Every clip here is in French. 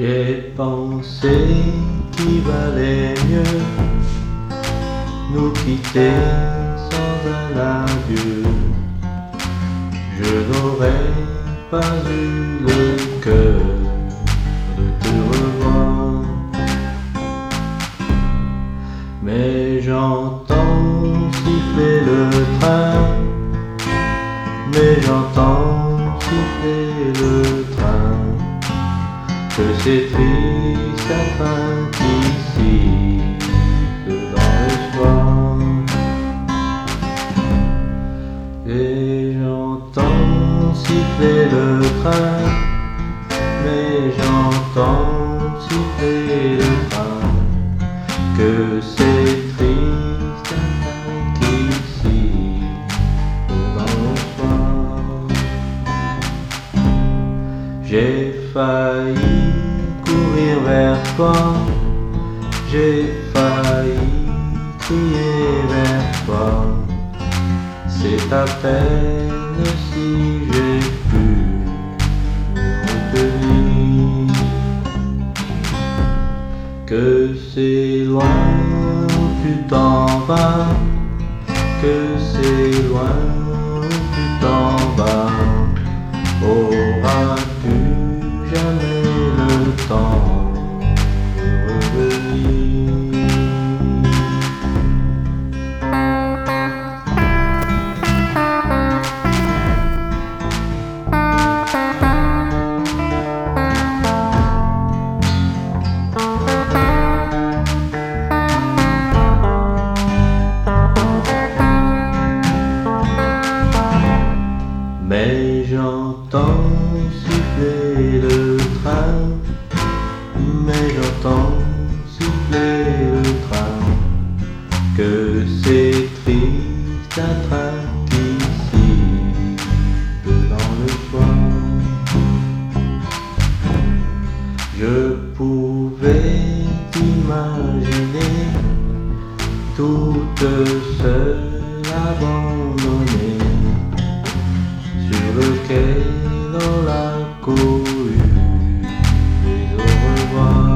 J'ai pensé qu'il valait mieux nous quitter sans un adieu. Je n'aurais pas eu le cœur de te revoir, mais j'entends siffler le train, mais j'entends siffler le train, que c'est triste à train qu'ici dans le soir. Et j'entends siffler le train, mais j'entends siffler le train, que c'est triste à train qu'ici dans le soir. J'ai failli courir vers toi, j'ai failli crier vers toi. C'est à peine si j'ai pu retenir que c'est loin où tu t'en vas, que c'est loin où tu t'en vas. Auras-tu jamais le temps de revenir? Mais j'entends siffler le train, mais j'entends siffler le train, que c'est triste un train qu'ici dans le soir. Je pouvais t'imaginer toute seule abandonnée sur le quai dans la cohue des au revoir.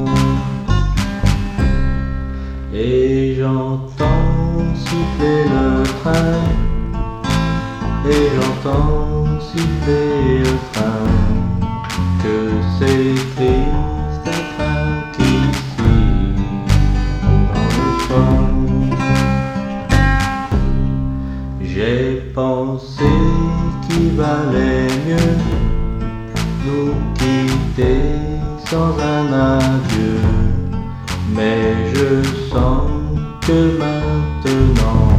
Et j'entends siffler le train, et j'entends siffler le train, que c'est triste un train qu'ici dans le soir. J'ai pensé qu'il valait mieux nous quitter sans un adieu, mais je sens que maintenant